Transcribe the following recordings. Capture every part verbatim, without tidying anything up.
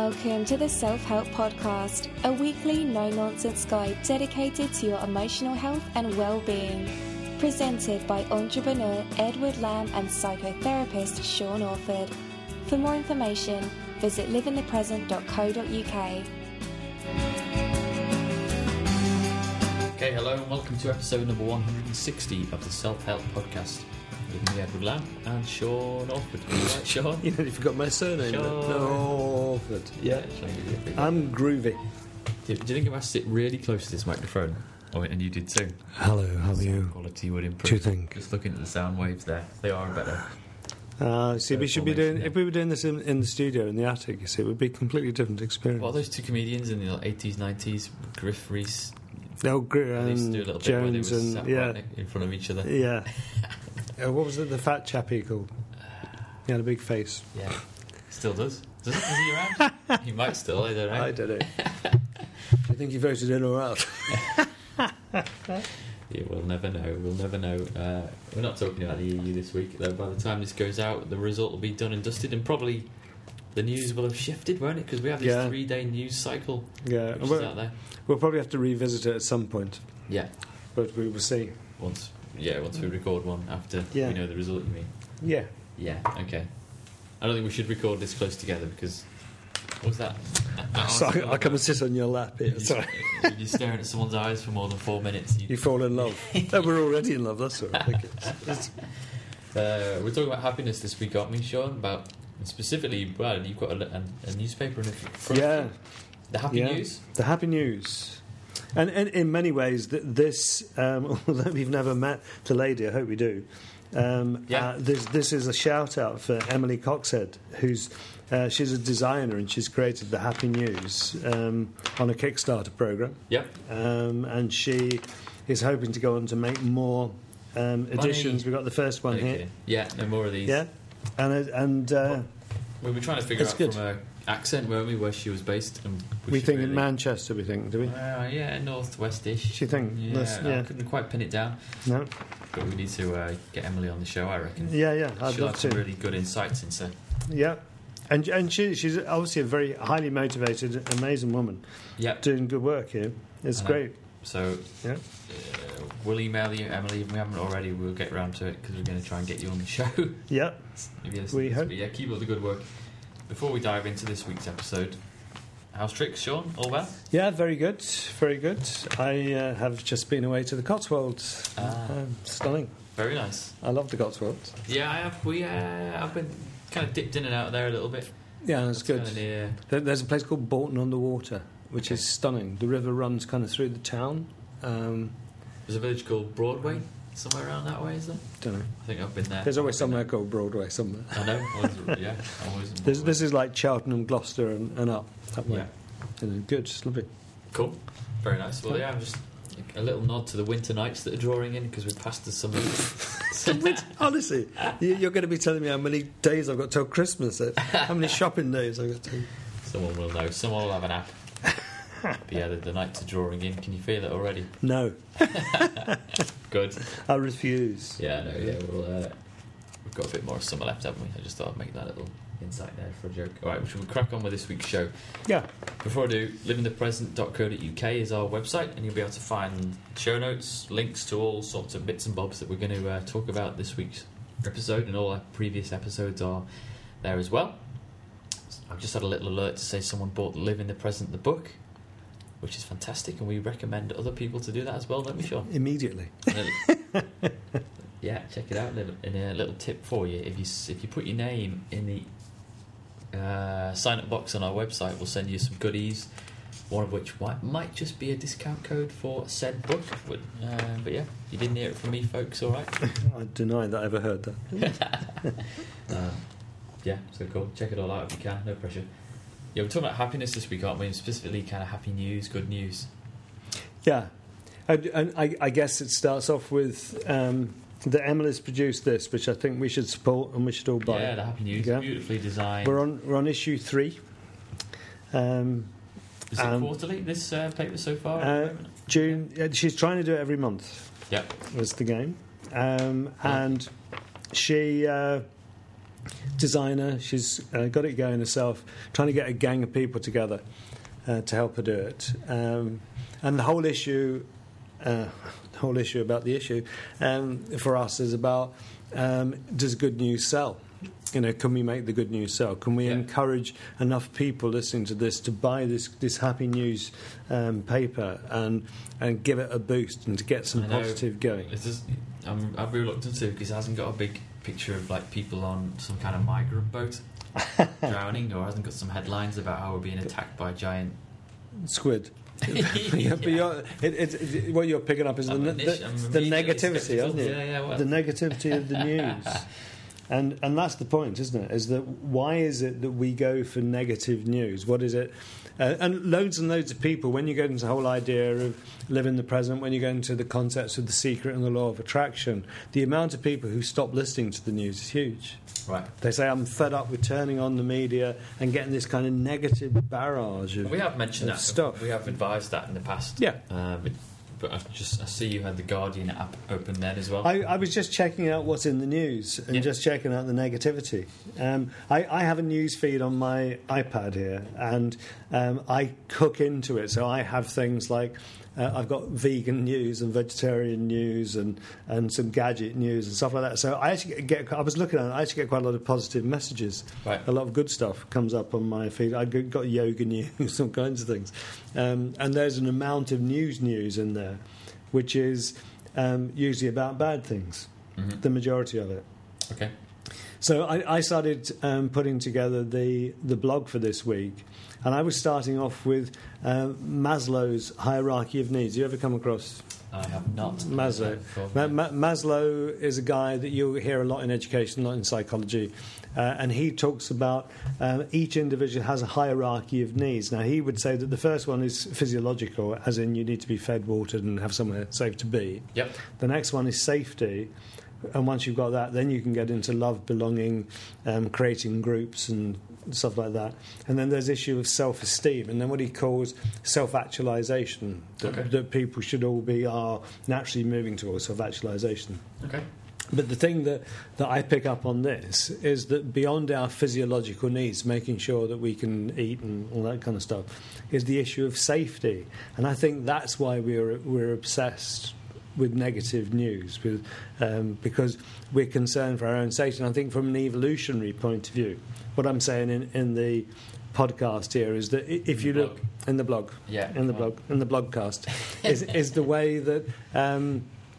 Welcome to the Self-Help Podcast, a weekly no-nonsense guide dedicated to your emotional health and well-being. Presented by entrepreneur Edward Lamb and psychotherapist Sean Orford. For more information, visit live in the present dot co dot uk. Okay, hello and welcome to episode number one hundred sixty of the Self-Help Podcast. With me, Edward Lamb, and Sean Orford. Are you right, Sean? You nearly forgot my surname. Sean. No, Orford. Yeah. yeah I'm groovy. Do you, do you think if I sit really close to this microphone? Oh, and you did too. Hello, how are Sound you? quality would improve. Do you think? Just looking at the sound waves there, they are better. Uh, see, we should be doing. Yeah. If we were doing this in, in the studio in the attic, you see, it would be a completely different experience. What are those two comedians in the like, eighties, nineties? Griff Rhys. Oh, Gr- They used to do a and little bit where they Jones were and sat yeah, right in front of each other. yeah. uh, what was it? The fat chappie called? He had a big face. Yeah, still does. Does, it? Is he around? He might still. I don't know. I don't know. Do you think he voted in or out? Yeah, we'll never know. We'll never know. Uh, we're not talking about the E U this week, though. By the time this goes out, the result will be done and dusted, and probably the news will have shifted, won't it? Because we have this Yeah. three-day news cycle, Yeah, which is we'll, out there. we'll probably have to revisit it at some point, Yeah, but we will see. once. Yeah, once we record one after Yeah. we know the result. You mean? Yeah. Yeah. Okay. I don't think we should record this close together because what was that? So I, I come and sit on your lap here. You're, Sorry. you're staring at someone's eyes for more than four minutes. You, You fall in love. No, we're already in love, that's all right. It's, Uh, we're talking about happiness this week, aren't we, Sean? About specifically, well, you've got a, a, a newspaper in front yeah, of you. The happy yeah. news. The happy news. And, and in many ways, th- this, um, although we've never met the lady, I hope we do, um, Yeah. uh, this, this is a shout-out for Emily Coxhead, who's uh, she's a designer and she's created the Happy News um, on a Kickstarter program. Yep. Um, and she is hoping to go on to make more um, editions. We've got the first one Okay. here. Yeah, no more of these. Yeah. And, uh, and uh, We were trying to figure That's out good. from her accent, weren't we, where she was based. And we should think in really- Manchester, we think, do we? Uh, yeah, northwest-ish. Do you think? Yeah, That's- I yeah. couldn't quite pin it down, No? but we need to uh, get Emily on the show, I reckon. Yeah, yeah, I'd She'll love have some to. really good insights into... Yeah, and and she, she's obviously a very highly motivated, amazing woman Yep. doing good work here. It's I know. great. So Yeah, uh, we'll email you, Emily. If we haven't already, we'll get round to it because we're going to try and get you on the show. yeah. If you listen We to this, hope. but yeah, keep up the good work. Before we dive into this week's episode, how's tricks, Sean? All well? Yeah, very good, very good. I uh, have just been away to the Cotswolds. Ah. Um, stunning. Very nice. I love the Cotswolds. Yeah, I have. We, uh, I've been kind of dipped in and out of there a little bit. Yeah, it's good. Kind of near. There- There's a place called Bolton on the Water, which Okay. is stunning. The river runs kind of through the town. Um, There's a village called Broadway, somewhere around that way, is there? don't know. I think I've been there. There's always I've been somewhere called Broadway somewhere. there. I know. Always, yeah, always. in This, Broadway. this is like Cheltenham, Gloucester, and, and up that way. Yeah. And good, it's lovely. Cool. Very nice. Well, yeah, I'm just a little nod to the winter nights that are drawing in because we've passed the summer. Honestly, you- you're going to be telling me how many days I've got till Christmas. uh, How many shopping days I've got till... Someone will know. Someone will have an app. But yeah, the, the nights are drawing in. Can you feel it already? No, Good. I refuse. Yeah, no, yeah. Well, uh, we've got a bit more summer left, haven't we? I just thought I'd make that little insight there for a joke. All right, we should crack on with this week's show. Yeah, Before I do, live in the present dot co dot uk is our website, and you'll be able to find show notes, links to all sorts of bits and bobs that we're going to uh, talk about this week's episode, and all our previous episodes are there as well. I've just had a little alert to say someone bought Live in the Present, the book, which is fantastic, and we recommend other people to do that as well, don't we, Sean? immediately. Yeah, check it out. And a little tip for you: if you s- if you put your name in the uh, sign up box on our website, we'll send you some goodies. One of which might, might just be a discount code for said book. But, uh, but yeah, you didn't hear it from me, folks. All right. I deny that I ever heard that. uh, yeah, so cool. Check it all out if you can. No pressure. Yeah, we're talking about happiness this week, aren't we? And specifically, kind of happy news, good news. Yeah, and, and I, I guess it starts off with um, that Emily's produced this, which I think we should support and we should all buy. Yeah, the happy news, Yeah. beautifully designed. We're on we're on issue three. Um, Is it um, quarterly? This uh, paper so far? at the uh, moment? June. yeah, She's trying to do it every month. Yeah. Was the game, um, and she uh, designer. She's uh, got it going herself, trying to get a gang of people together uh, to help her do it. Um, and the whole issue, uh, the whole issue about the issue um, for us is about um, does good news sell? You know, can we make the good news sell? Can we yeah. encourage enough people listening to this to buy this this Happy News um, paper and and give it a boost and to get some positive going? It's just, I'm, I'm reluctant to because it hasn't got a big picture of like people on some kind of migrant boat drowning, or hasn't got some headlines about how we're being attacked by giant squid. yeah, but you're, it, it, it, what you're picking up is the, niche, the, the negativity, isn't it? Yeah, yeah, well. The negativity of the news. And and that's the point, isn't it? Is that why is it that we go for negative news? What is it? Uh, and loads and loads of people, when you go into the whole idea of live in the present, when you go into the concepts of the secret and the law of attraction, the amount of people who stop listening to the news is huge. Right. They say, I'm fed up with turning on the media and getting this kind of negative barrage of We have mentioned that stuff. We have advised that in the past. Yeah. Uh, but, but I just I see you had the Guardian app open then as well. I, I was just checking out what's in the news and yeah. just checking out the negativity. Um, I, I have a news feed on my iPad here, and um, I cook into it. So I have things like uh, I've got vegan news and vegetarian news and, and some gadget news and stuff like that. So I actually get. I was looking at it. I actually get quite a lot of positive messages. Right. A lot of good stuff comes up on my feed. I got yoga news, all kinds of things, um, and there's an amount of news news in there, which is um, usually about bad things, mm-hmm. the majority of it. Okay. So I, I started um, putting together the, the blog for this week, and I was starting off with uh, Maslow's hierarchy of needs. You ever come across? I have not. Maslow. Ma- Ma- Maslow is a guy that you'll hear a lot in education, a lot in psychology, uh, and he talks about uh, each individual has a hierarchy of needs. Now, he would say that the first one is physiological, as in you need to be fed, watered, and have somewhere safe to be. Yep. The next one is safety. And once you've got that, then you can get into love, belonging, um, creating groups and stuff like that. And then there's the issue of self-esteem, and then what he calls self-actualization, that, okay. that people should all be are naturally moving towards self-actualization. Okay. But the thing that, that I pick up on this is that beyond our physiological needs, making sure that we can eat and all that kind of stuff, is the issue of safety. And I think that's why we're we're obsessed with negative news, with, um, because we're concerned for our own safety. And I think from an evolutionary point of view, what I'm saying in, in the podcast here is that if you the look blog. in the blog, yeah, in the blog, in the blogcast, is, is the way that um,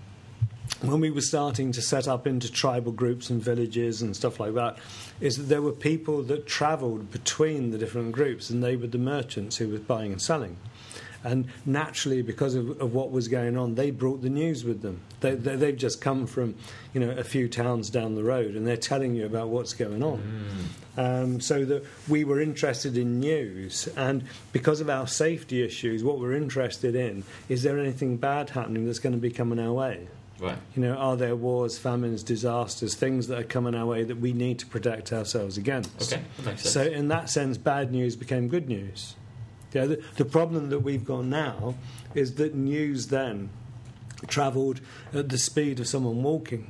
when we were starting to set up into tribal groups and villages and stuff like that, is that there were people that travelled between the different groups, and they were the merchants who were buying and selling. And naturally, because of, of what was going on, they brought the news with them. They, they, they've just come from, you know, a few towns down the road, and they're telling you about what's going on. Mm. Um, so that we were interested in news, and because of our safety issues, what we're interested in is there anything bad happening that's going to be coming our way? Right. You know, are there wars, famines, disasters, things that are coming our way that we need to protect ourselves against? Okay, that makes sense. So in that sense, bad news became good news. Yeah, the, the problem that we've got now is that news then travelled at the speed of someone walking.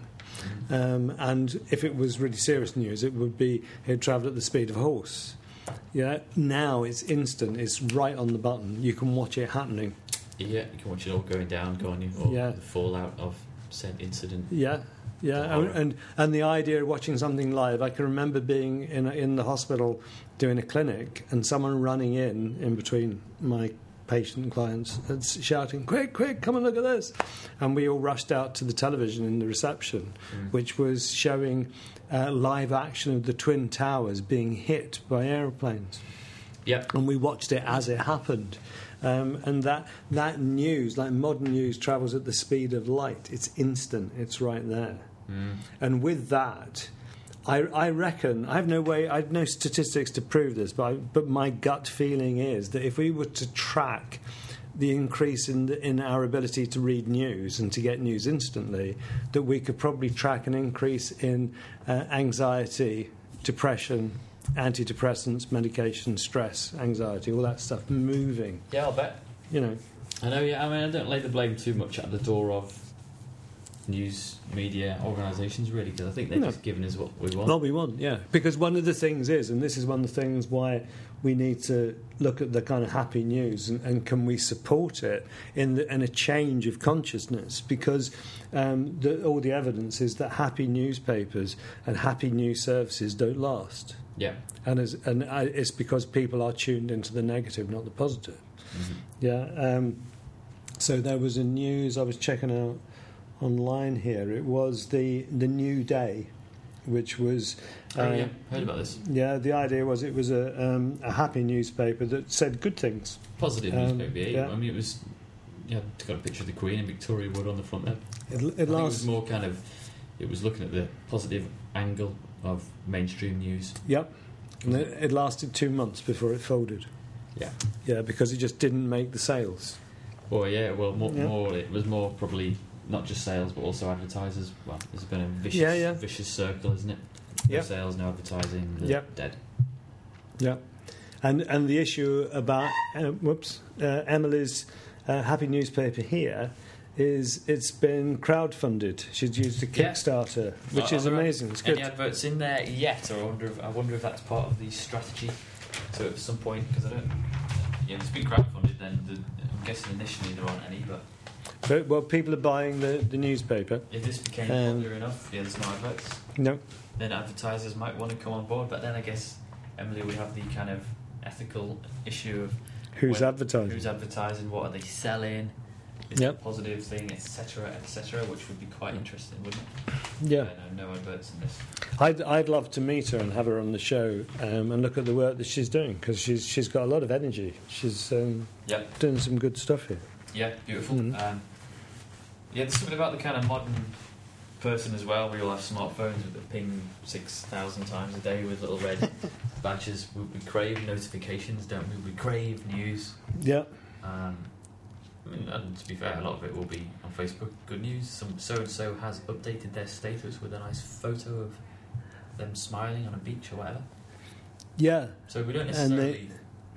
Um, and if it was really serious news, it would be it travelled at the speed of a horse. Yeah, now it's instant, it's right on the button. You can watch it happening. Yeah, you can watch it all going down, can't you? Or yeah. the fallout of said incident. Yeah. Yeah, and, and and the idea of watching something live. I can remember being in in the hospital doing a clinic, and someone running in in between my patient and clients and shouting, "Quick, quick, come and look at this!" And we all rushed out to the television in the reception, mm. which was showing uh, live action of the Twin Towers being hit by aeroplanes. Yeah, and we watched it as it happened. Um, and that that news, like modern news, travels at the speed of light. It's instant. It's right there. Mm. And with that, I, I reckon I have no way, I have no statistics to prove this, but I, but my gut feeling is that if we were to track the increase in the, in our ability to read news and to get news instantly, that we could probably track an increase in uh, anxiety, depression, antidepressants, medication, stress, anxiety, all that stuff moving. Yeah, I'll bet. You know. I know, yeah, I mean, I don't lay the blame too much at the door of news media organisations, really, because I think they're No. just giving us what we want. What we want, yeah. Because one of the things is, and this is one of the things why we need to look at the kind of happy news and, and can we support it in, the, in a change of consciousness, because um, the, all the evidence is that happy newspapers and happy news services don't last. Yeah. And, as, and I, it's because people are tuned into the negative, not the positive. Mm-hmm. Yeah. Um, so there was a news I was checking out online here. It was the the New Day, which was Oh, uh, yeah, heard about this. yeah. The idea was it was a um, a happy newspaper that said good things. Positive Um, newspaper, yeah. yeah. I mean, it was. Yeah, it's got a picture of the Queen and Victoria Wood on the front there. It, I it think it was lasts. more kind of. It was looking at the positive angle of mainstream news. Yep. And it, it lasted two months before it folded. Yeah. Yeah, because it just didn't make the sales. Well, yeah. Well, more, Yeah. more. It was more probably not just sales, but also advertisers. Well, there's been a vicious, Yeah, yeah. vicious circle, isn't it? No Yep. sales, no advertising. They're Yep. dead. Yeah, and and the issue about uh, whoops uh, Emily's uh, happy newspaper here is it's been crowdfunded. She's used a Yeah. Kickstarter, which Are is there amazing. It's good. Any adverts in there yet, or I wonder if, I wonder if that's part of the strategy. So at some point, because I don't. Yeah, it's been crowdfunded. Then the, I'm guessing initially there aren't any, but But, well, people are buying the, the newspaper. if this became Um, popular enough, yeah, there's no adverts. No, Then advertisers might want to come on board. But then I guess Emily would have the kind of ethical issue of who's when- advertising? who's advertising, what are they selling, is Yep. it a positive thing, et cetera, et cetera, which would be quite interesting, wouldn't it? Yeah, no, no adverts in this. I'd I'd love to meet her and have her on the show um, and look at the work that she's doing, because she's she's got a lot of energy. She's um, Yep. doing some good stuff here. Yeah, beautiful. Mhm. Um, yeah, there's something about the kind of modern person as well. We all have smartphones with the ping six thousand times a day with little red badges. We, we crave notifications, don't we? We crave news. Yeah, Um, I mean, and to be fair, a lot of it will be on Facebook. Good news. Some so and so has updated their status with a nice photo of them smiling on a beach or whatever. yeah. So we don't And necessarily they-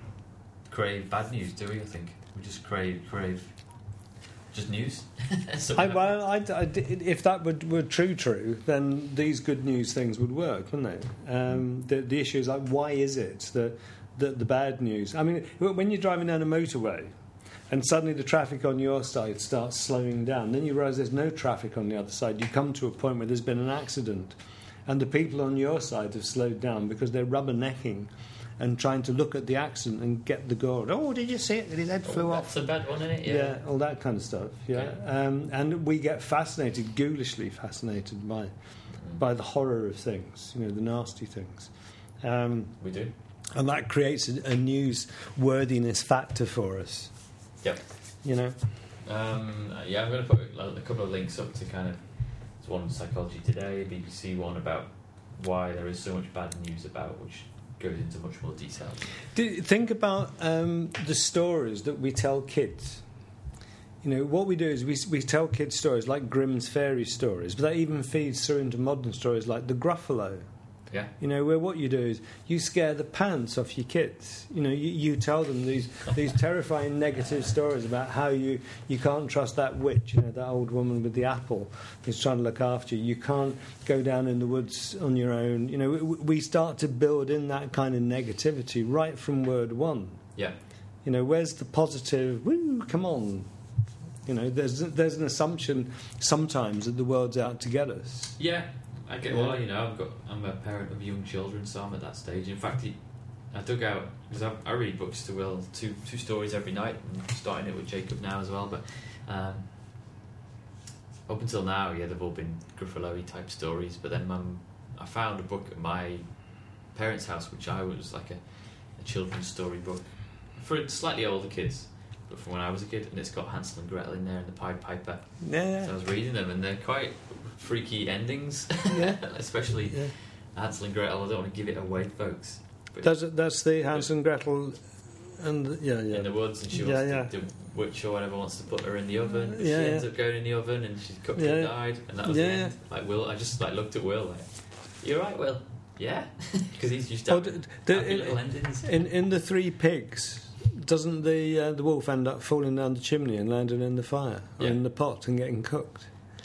crave bad news, do we? I think we just crave crave just news. So I, well, I, I, if that were, were true, true, then these good news things would work, wouldn't they? Um, the, the issue is like, why is it that, that the bad news? I mean, when you're driving down a motorway and suddenly the traffic on your side starts slowing down, then you realise there's no traffic on the other side. You come to a point where there's been an accident, and the people on your side have slowed down because they're rubbernecking and trying to look at the accident and get the goal. Oh, did you see it? His head oh, flew that's off. a bad one, isn't it? Yeah. all that kind of stuff. Yeah, Okay. um, and we get fascinated, ghoulishly fascinated by by the horror of things, you know, the nasty things, um, We do. and that creates a, a news worthiness factor for us. Yep. You know, Um, yeah, I'm going to put a, a couple of links up to kind of there's one on Psychology Today, a B B C one about why there is so much bad news about, which goes into much more detail. Do, think about um, the stories that we tell kids. You know, what we do is we we tell kids stories like Grimm's fairy stories, but that even feeds through into modern stories like the Gruffalo. Yeah. You know, where what you do is you scare the pants off your kids. You know, you, you tell them these these terrifying negative stories about how you, you can't trust that witch, you know, that old woman with the apple who's trying to look after you. You can't go down in the woods on your own. You know, we, we start to build in that kind of negativity right from word one. Yeah. You know, where's the positive? Woo, come on. You know, there's there's an assumption sometimes that the world's out to get us. Yeah. I get, well, you know, I've got, I'm a parent of young children, so I'm at that stage. In fact, he, I dug out, because I, I read books to Will, two two stories every night, and starting it with Jacob now as well, but um, up until now, yeah, they've all been Gruffalo-y type stories, but then um, I found a book at my parents' house, which I was like a, a children's story book for slightly older kids, but from when I was a kid, and it's got Hansel and Gretel in there and the Pied Piper. Yeah. So I was reading them, and they're quite freaky endings. Yeah. Especially Yeah. Hansel and Gretel. I don't want to give it away, folks. But That's that's the Hansel and Gretel, and the, yeah, yeah. in the woods, and she Yeah, wants yeah. to, the witch or whatever wants to put her in the oven. Yeah, she ends yeah. up going in the oven, and she's cooked Yeah, and yeah. died, and that was Yeah, the yeah. end. Like Will, I just like looked at Will like, "You're right, Will." Yeah, because he's just Oh, having d- d- happy in- little endings. In in the Three Pigs, doesn't the uh, the wolf end up falling down the chimney and landing in the fire or Yeah. in the pot and getting cooked?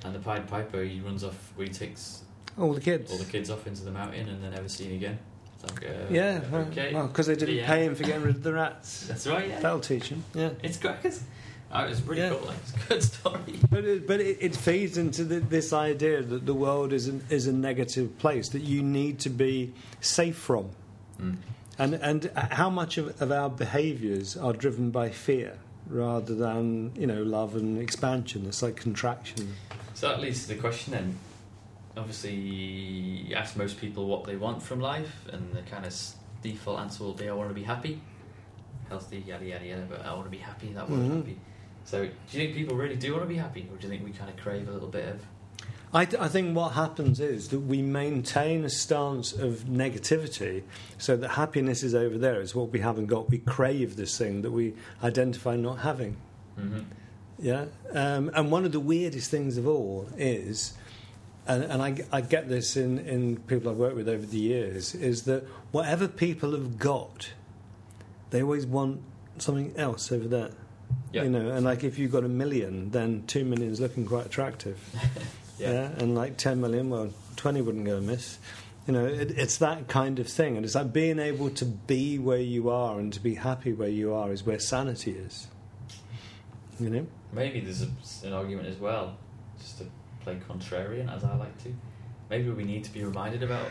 And the Pied Piper, he runs off, where he takes All the kids. all the kids off into the mountain and they're never seen again. It's like, uh, Yeah, okay. well, because they didn't Yeah. pay him for getting rid of the rats. That's right, yeah. That'll teach him. Yeah. It's crackers. Oh, it's really Yeah. cool. Like, it's a good story. But it, but it, it feeds into the, this idea that the world is an, is a negative place that you need to be safe from, Mm. and and how much of, of our behaviours are driven by fear rather than you know love and expansion. It's like contraction. So that leads to the question then. Obviously, you ask most people what they want from life, and the kind of default answer will be, I want to be happy, healthy, yada yada yada, but I want to be happy, that word Mhm. happy. So do you think people really do want to be happy, or do you think we kind of crave a little bit of... I, th- I think what happens is that we maintain a stance of negativity so that happiness is over there. It's what we haven't got. We crave this thing that we identify not having. Mm-hmm. Yeah? Um, and one of the weirdest things of all is, and, and I, I get this in, in people I've worked with over the years, is that whatever people have got, they always want something else over there. Yeah. You know, and like if you've got a million, then two million is looking quite attractive. Yeah. Yeah, and like ten million, well, twenty wouldn't go amiss. You know, it, it's that kind of thing. And it's like being able to be where you are and to be happy where you are is where sanity is. You know? Maybe there's a, an argument as well, just to play contrarian, as I like to. Maybe we need to be reminded about...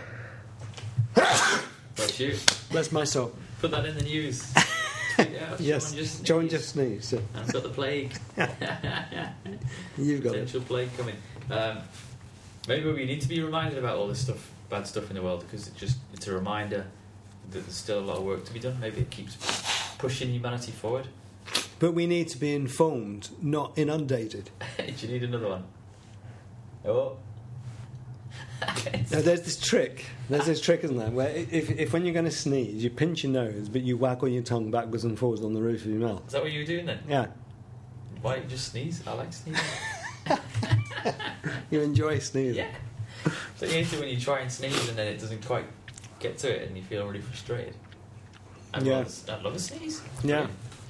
Bless you. Bless my soul. Put that in the news. Tweet out, Yes, John just John sneezed. just sneezed. I've got the plague. You've got it. Potential plague coming. Um, maybe we need to be reminded about all this stuff, bad stuff in the world, because it just it's a reminder that there's still a lot of work to be done. Maybe it keeps pushing humanity forward. But we need to be informed, not inundated. Do you need another one? Oh. Now, there's this trick. There's this trick, isn't there? Where if, if when you're going to sneeze, you pinch your nose, but you waggle your tongue backwards and forwards on the roof of your mouth. Is that what you were doing then? Yeah. Why don't you just sneeze? I like sneezing. You enjoy sneezing. Yeah. So you do when you try and sneeze and then it doesn't quite get to it and you feel really frustrated. I'd, Yeah. love, a, I'd love a sneeze. Yeah.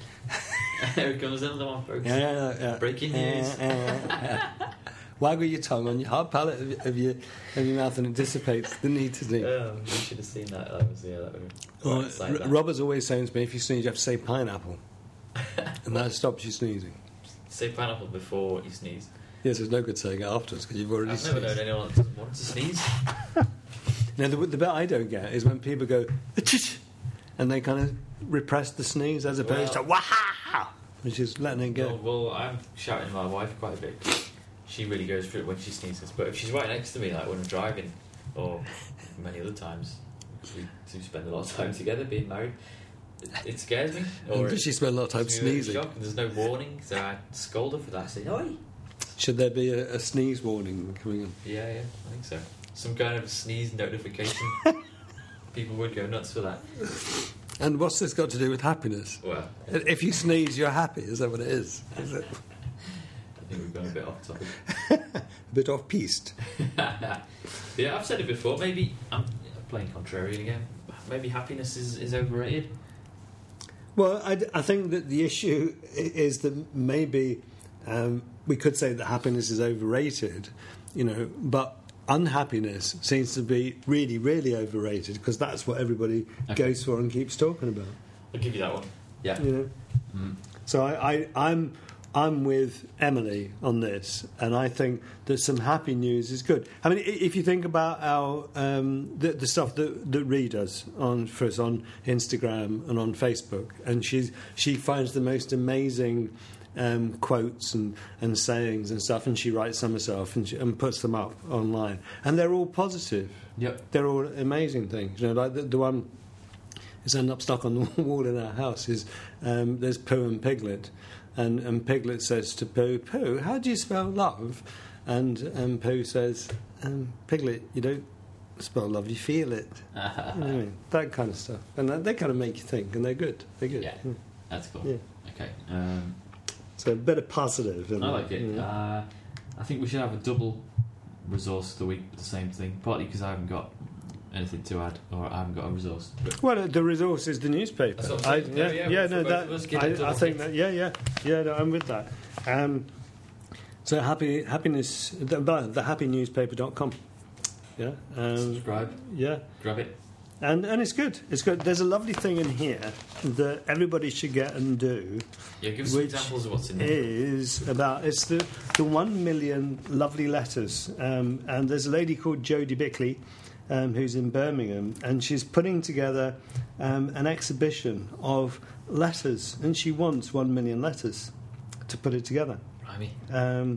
Here comes another one, folks. Yeah, yeah, yeah. Breaking news. Yeah, yeah, yeah. Waggle your tongue on your hard palate of, of your of your mouth and it dissipates the need to sneeze. Oh, you should have seen that. That was yeah. That would Oh, have like R- that. Robert's always saying to me, if you sneeze, you have to say pineapple, and that stops you sneezing. Say pineapple before you sneeze. Yes, there's no good saying it afterwards because you've already I've never sneezed. known anyone that doesn't want to sneeze. Now, the, the bit I don't get is when people go, "Achich," and they kind of repress the sneeze as opposed Well- to "Waha," which is letting it Well, go. well, I'm shouting at my wife quite a bit. 'Cause she really goes through it when she sneezes. But if she's right next to me, like when I'm driving, or many other times, because we do spend a lot of time together being married, it, it scares me. Or And does she spend a lot of time puts me in sneezing? shock, and there's no warning, so I scold her for that. I say, "Oi!" Should there be a, a sneeze warning coming in? Yeah, yeah, I think so. Some kind of sneeze notification. People would go nuts for that. And what's this got to do with happiness? Well, If you sneeze, you're happy. Is that what it is? Is it I think we've gone a bit off topic. a bit off-piste? Yeah, I've said it before. Maybe I'm playing contrarian again. Maybe happiness is, is overrated. Well, I, I think that the issue i- is that maybe um, we could say that happiness is overrated, you know, but unhappiness seems to be really, really overrated because that's what everybody Okay. goes for and keeps talking about. I'll give you that one. Yeah. You know, Mm. so I, I, I'm I'm with Emily on this, and I think that some happy news is good. I mean, i- if you think about our um, the, the stuff that that Ree does on for us on Instagram and on Facebook, and she's she finds the most amazing um, quotes and, and sayings and stuff, and she writes them herself and, she, and puts them up online, and they're all positive. Yep. They're all amazing things. You know, like the, the one is end up stuck on the wall in our house is um, there's Pooh and Piglet, and, and Piglet says to Pooh, Pooh, how do you spell love? And um, Pooh says, um, Piglet, you don't spell love, you feel it. You know what I mean? That kind of stuff, and that, they kind of make you think, and they're good. They're good. Yeah, that's cool. Yeah. Okay. Um, So a bit of positive. I like it. You know? Uh, I think we should have a double resource of the week with the same thing. Partly because I haven't got anything to add, or I haven't got a resource. But Well, the resource is the newspaper. That's what I, I'm saying. yeah, Yeah, yeah, for no, both that of us, get a I, double I think hit. that. Yeah, yeah, yeah. No, I'm with that. Um, So happy happiness the, the happy newspaper dot com. Yeah. Um, Subscribe. Yeah. Grab it. And and it's good. It's good. There's a lovely thing in here that everybody should get and do. Yeah, give us some examples of what's in there. Is about it's the the one million lovely letters. Um, and there's a lady called Jodie Bickley, um, who's in Birmingham, and she's putting together um, an exhibition of letters, and she wants one million letters to put it together. Blimey. Um,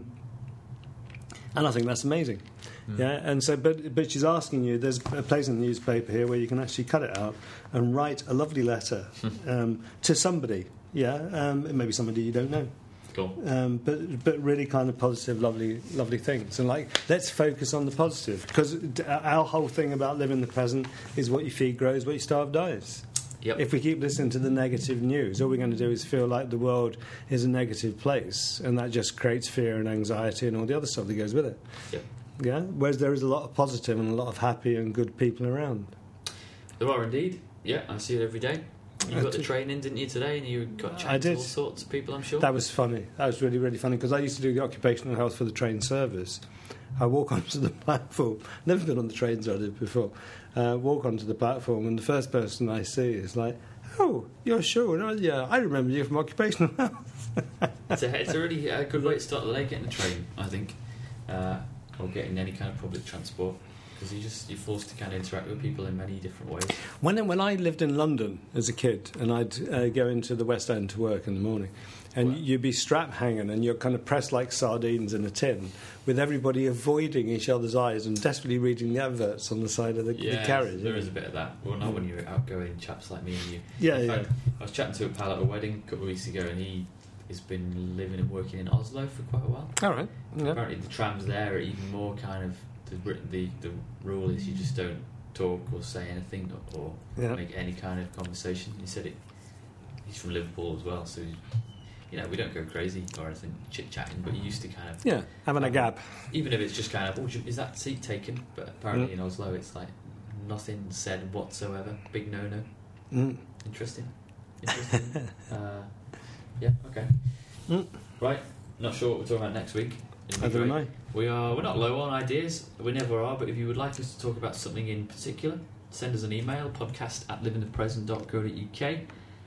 and I think that's amazing. Mm. Yeah, and so, but but she's asking you. There's a place in the newspaper here where you can actually cut it out and write a lovely letter um, to somebody. Yeah, um, maybe somebody you don't know. Cool. Um, but but really kind of positive, lovely, lovely things. And like, let's focus on the positive, because our whole thing about living the present is what you feed grows, what you starve dies. Yep. If we keep listening to the negative news, all we're going to do is feel like the world is a negative place, and that just creates fear and anxiety and all the other stuff that goes with it. Yep. Yeah. Whereas there is a lot of positive and a lot of happy and good people around. There are indeed. Yeah, I see it every day. You I got the did. training, didn't you, today? And you got I chatting did. to all sorts of people, I'm sure. That was funny. That was really, really funny, because I used to do the occupational health for the train service. I walk onto the platform. Never been on the trains I did before. Uh, walk onto the platform, and the first person I see is like, "Oh, you're sure? No, yeah, I remember you from occupational health." it's, a, it's a really uh, good way to start the day, getting the train, I think, uh, or getting any kind of public transport, because you just you're forced to kind of interact with people in many different ways. When when I lived in London as a kid, and I'd uh, go into the West End to work in the morning, and Wow. you'd be strap hanging, and you're kind of pressed like sardines in a tin, with everybody avoiding each other's eyes and desperately reading the adverts on the side of the, Yeah, the carriage. there is a bit of that. Well, not when you're outgoing chaps like me and you. Yeah, In yeah. fact, I was chatting to a pal at a wedding a couple of weeks ago, and he has been living and working in Oslo for quite a while. All right. Yeah. Apparently, the trams there are even more kind of the the, the rule is you just don't talk or say anything or, or Yeah. make any kind of conversation. He said it. He's from Liverpool as well, so you know we don't go crazy or anything chit chatting, but you used to kind of Yeah, having a um, gap. even if it's just kind of, oh, is that seat taken? But apparently Mm. in Oslo, it's like nothing said whatsoever. Big no-no. Mm. Interesting. Interesting. uh, yeah. Okay. Mm. Right. Not sure what we're talking about next week. It'd be Neither am great. I. We are. We're not low on ideas. We never are. But if you would like us to talk about something in particular, send us an email: podcast at living the present dot co dot uk.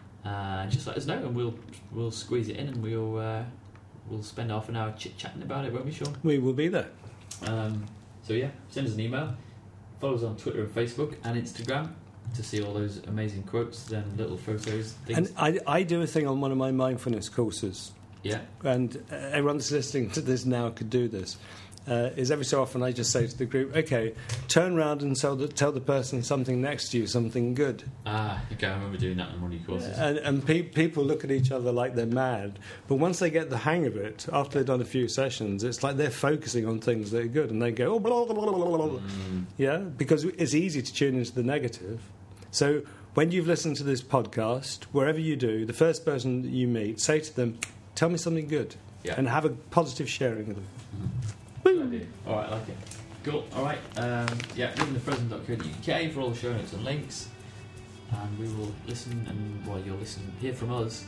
Uh, just let us know, and we'll we'll squeeze it in, and we'll uh, we'll spend half an hour chit chatting about it, won't we, Sean? We will be there. Um, so yeah, send us an email. Follow us on Twitter and Facebook and Instagram to see all those amazing quotes and little photos. Things. And I, I do a thing on one of my mindfulness courses, yeah. and uh, everyone that's listening to this now could do this. Uh, is every so often I just say to the group, okay, turn around and tell the, tell the person something next to you something good. Ah, okay, I remember doing that on one of your courses. And, and pe- people look at each other like they're mad. But once they get the hang of it, after they've done a few sessions, it's like they're focusing on things that are good. And they go, oh, blah, blah, blah, blah, blah. Mm. Yeah, because it's easy to tune into the negative. So when you've listened to this podcast, wherever you do, the first person that you meet, say to them, tell me something good. Yeah. And have a positive sharing with them. Mm. Good idea. All right, I like it. Cool. All right. Um, yeah, living the present dot co dot uk for all the show notes and links. And we will listen and, well, you'll listen, hear from us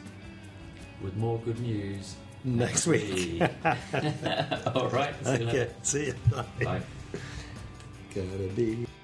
with more good news Next week. All right. See you later. Okay, see you. Bye. Bye. Gotta be.